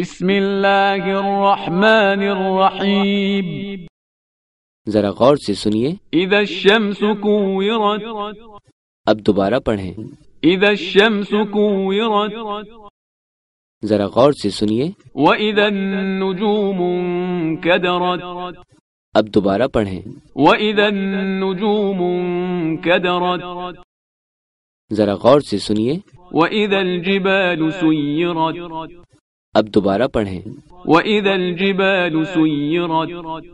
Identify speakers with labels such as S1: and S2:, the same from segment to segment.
S1: بسم اللہ الرحمن الرحیم.
S2: ذرا غور سے سنیے.
S1: اذا الشمس كورت.
S2: اب دوبارہ پڑھیں.
S1: اذا الشمس كورت.
S2: ذرا غور سے سنیے.
S1: واذا النجوم انكدرت.
S2: اب دوبارہ پڑھیں.
S1: واذا النجوم انكدرت.
S2: ذرا غور سے سنیے.
S1: واذا الجبال سيرت.
S2: اب دوبارہ پڑھیں.
S1: واذا الجبال سيرت.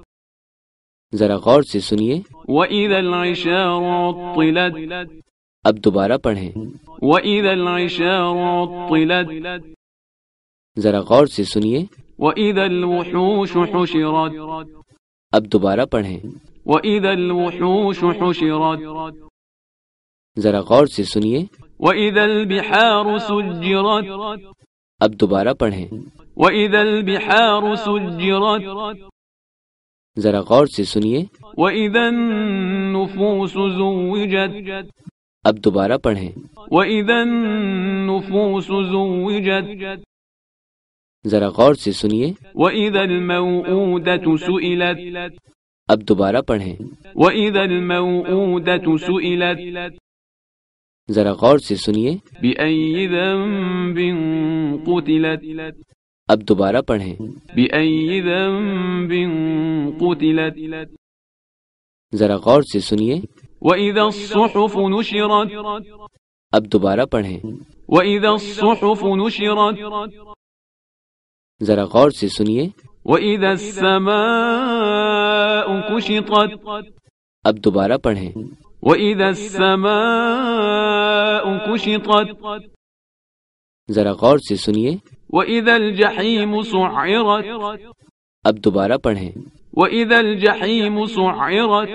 S2: ذرا غور سے سنیے.
S1: واذا العشار عطلت.
S2: اب دوبارہ پڑھیں.
S1: واذا العشار عطلت.
S2: ذرا غور سے سنیے.
S1: واذا الوحوش حشرت.
S2: اب دوبارہ پڑھیں.
S1: واذا الوحوش حشرت.
S2: ذرا غور سے سنیے.
S1: واذا البحار سجرت.
S2: اب دوبارہ پڑھیں.
S1: واذا البحار سجرت.
S2: ذرا غور سے سنیے.
S1: واذا النفوس زوجت.
S2: اب دوبارہ پڑھیں.
S1: واذا النفوس زوجت.
S2: ذرا غور سے سنیے.
S1: واذا الموءودة سئلت.
S2: اب دوبارہ پڑھیں.
S1: واذا الموءودة سئلت.
S2: ذرا غور سے سنیے.
S1: بأي ذنب قتلت.
S2: اب دوبارہ پڑھیں.
S1: بأي ذنب قتلت.
S2: ذرا غور سے سنیے.
S1: وإذا الصحف نشرت.
S2: اب دوبارہ پڑھیں.
S1: وإذا الصحف نشرت.
S2: ذرا غور سے سنیے.
S1: وإذا السماء كشطت.
S2: اب دوبارہ پڑھیں.
S1: وإذا السماء كشطت.
S2: ذرا غور سے سنیے.
S1: وإذا الجحيم سعرت.
S2: اب دوبارہ پڑھیں.
S1: وإذا الجحيم سعرت.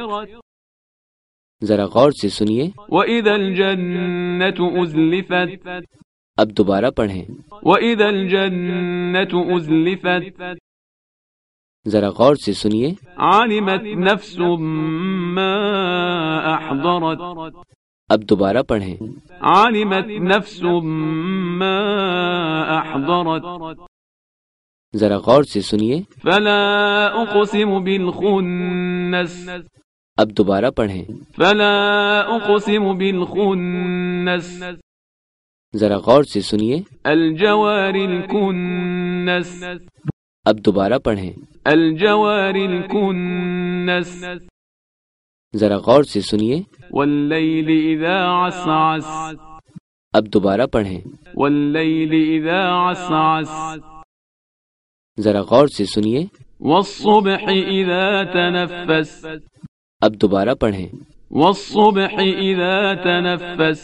S2: ذرا غور سے سنیے.
S1: وإذا الجنة أزلفت.
S2: اب دوبارہ پڑھیں.
S1: وإذا الجنة أزلفت.
S2: ذرا غور سے سنیے.
S1: علمت نفس ما أحضرت.
S2: اب دوبارہ پڑھیں.
S1: علمت نفس ما أحضرت.
S2: ذرا غور سے سنیے.
S1: فلا أقسم بالخنس.
S2: اب دوبارہ پڑھیں.
S1: فلا أقسم بالخنس.
S2: ذرا غور سے سنیے.
S1: الجوار الكنس.
S2: اب دوبارہ پڑھیں.
S1: الجوار الكنس.
S2: ذرا غور سے سنیے.
S1: والليل إذا عسعس.
S2: اب دوبارہ پڑھیں.
S1: والليل إذا عسعس.
S2: ذرا غور سے سنیے.
S1: والصبح إذا تنفس.
S2: اب دوبارہ پڑھیں.
S1: والصبح إذا تنفس.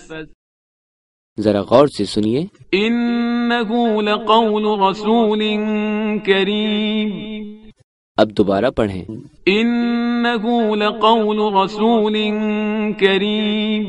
S2: ذرا غور سے سنیے.
S1: إنه لقول رسول كريم.
S2: اب دوبارہ پڑھیں.
S1: إنه لقول رسول كريم.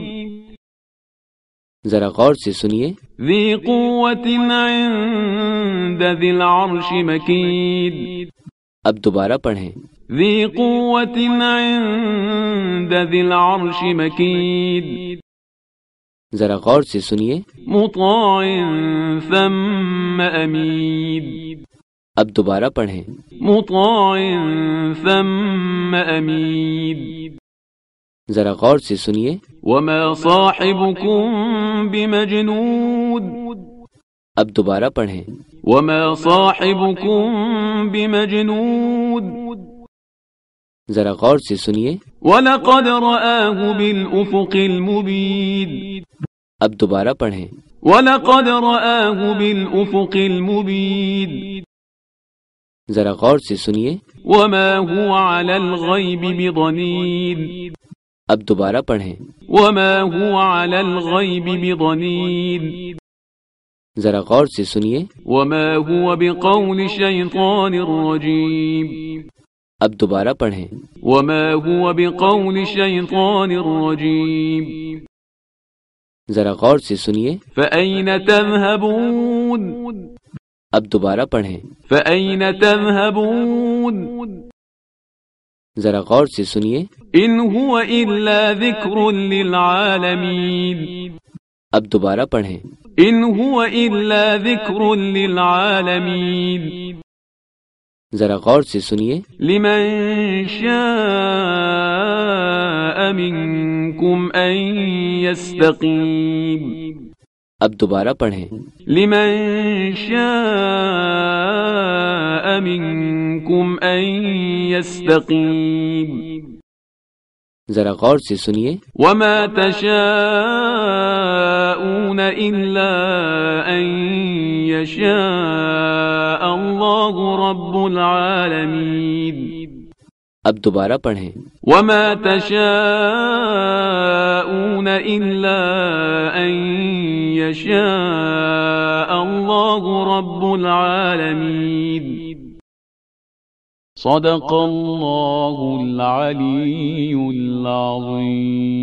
S2: ذرا غور سے سنیے.
S1: ذي قوة عند ذي العرش مكين.
S2: اب دوبارہ پڑھیں.
S1: ذي قوة عند ذي العرش مكين.
S2: ذرا غور سے سنیے.
S1: مطاع ثم أمين.
S2: اب دوبارہ پڑھیں.
S1: مطاع ثم أمين.
S2: ذرا غور سے سنیے.
S1: وما صاحبكم بمجنون.
S2: اب دوبارہ پڑھیں.
S1: وما صاحبكم بمجنون.
S2: ذرا غور سے سنیے.
S1: ولقد رآه بالأفق المبين.
S2: اب دوبارہ پڑھیں.
S1: ولقد رآه بالأفق المبين.
S2: ذرا غور سے سنیے.
S1: وما هو على الغيب بضنين.
S2: اب دوبارہ پڑھیں.
S1: وما هو على الغيب بضنين.
S2: ذرا غور سے سنیے.
S1: وما هو بقول شيطان رجيم.
S2: اب دوبارہ پڑھیں.
S1: وما هو بقول شيطان رجيم.
S2: ذرا غور سے سنیے.
S1: فأين تذهبون.
S2: اب دوبارہ پڑھیں.
S1: فأين تذهبون.
S2: ذرا غور سے سنیے.
S1: إن هو إلا ذكر للعالمين.
S2: اب دوبارہ پڑھیں.
S1: إن هو إلا ذكر للعالمين
S2: ذرا غور سے سنیے.
S1: لمن شاء منكم أن يستقيم
S2: اب دوبارہ پڑھیں.
S1: لمن شاء منكم أن يستقيم
S2: ذرا غور سے سنیے.
S1: وما تشاءون إلا أن يشاء الله رب العالمين
S2: اب دوبارہ پڑھیں.
S1: وما تشاءون إلا أن يشاء الله رب العالمين صدق الله العلي العظيم.